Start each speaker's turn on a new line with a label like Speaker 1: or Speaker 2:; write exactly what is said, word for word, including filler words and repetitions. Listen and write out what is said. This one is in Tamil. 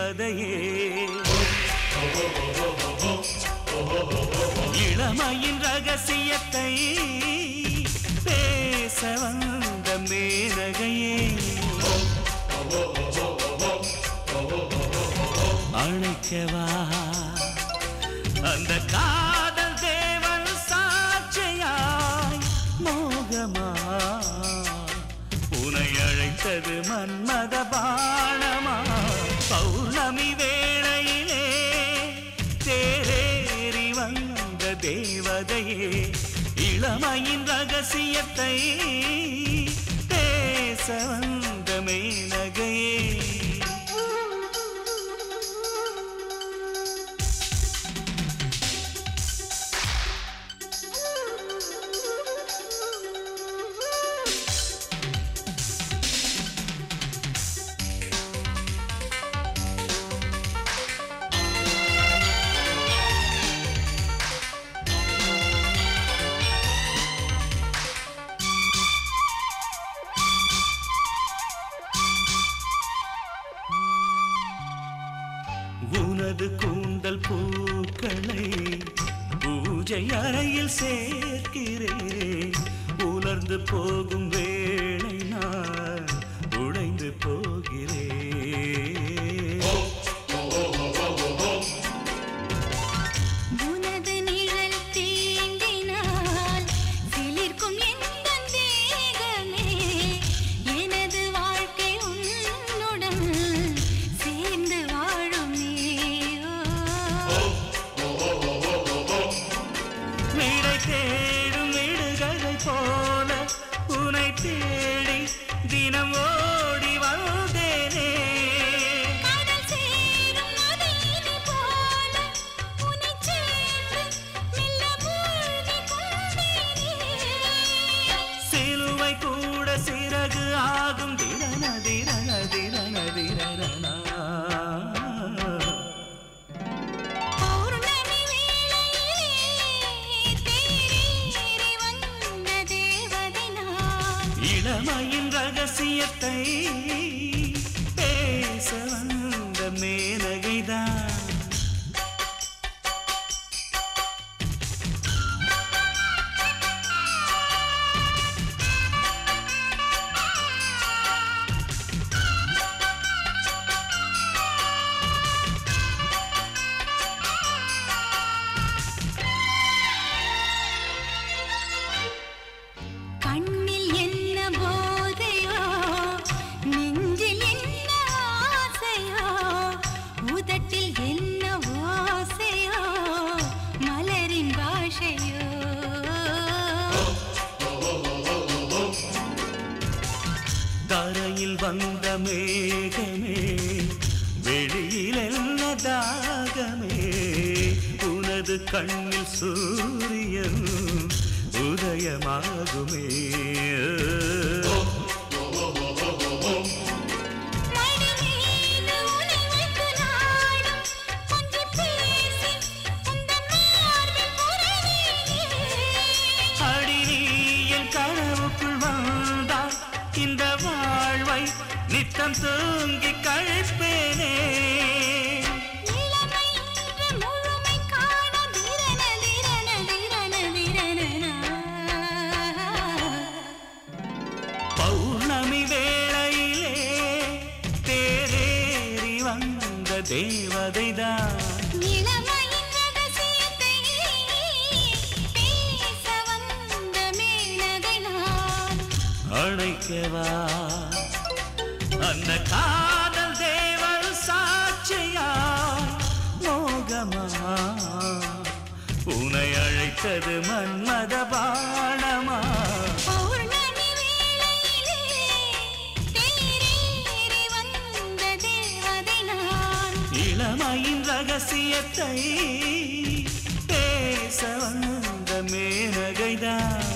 Speaker 1: தேவதையே இளமையின் ரகசியத்தை பேச வந்த மேனகையே அணைக்கவா அந்த காதல் தேவன் சாட்சியாய் மோகமா உனை அழைத்தது மன்மத பாணமா பௌர்ணமி வேளையிலே தேரேறி வந்த தேவதையே இளமையின் ரகசியத்தை பேச வந்த மேனகையே உனது கூந்தல் பூக்களை பூஜை அறையில் சேர்க்கிறேன் உலர்ந்து போகும் வேளை நான் உடைந்து போகிறேன் தேடும் விடுகதை போல உனை தேடி தினம் ஓடி வந்தேனே கடல் சேரும் நதியினை போல உனை சேர்ந்து மெல்ல மூழ்கி கொண்டேனே சிலுவை கூட சிறகு ஆகும் திரண திரண திரண திரணா இளமையின் ரகசியத்தை பேச வந்த மேனகைதான் தரையில் வந்த மேகமே வெளியில் என்ன தாகமே உனது கண்ணில் சூரியன் உதயமாகுமே அடியில் கனவுக்குள் வந்தால் இந்த வாழ்வை நித்தம் தூங்கி கழிப்பேனே பௌர்ணமி வேளையிலே தேரேறி வந்த தேவதைதான் அணைக்கவா அந்த காதல் தேவன் சாட்சியாய் மோகமா உனை அழைத்தது மன்மத பாணமா
Speaker 2: பௌர்ணமி வேளையிலே தேரேறி வந்த தேவதை நான்
Speaker 1: இளமையின் ரகசியத்தை பேச வந்த மேனகைதான்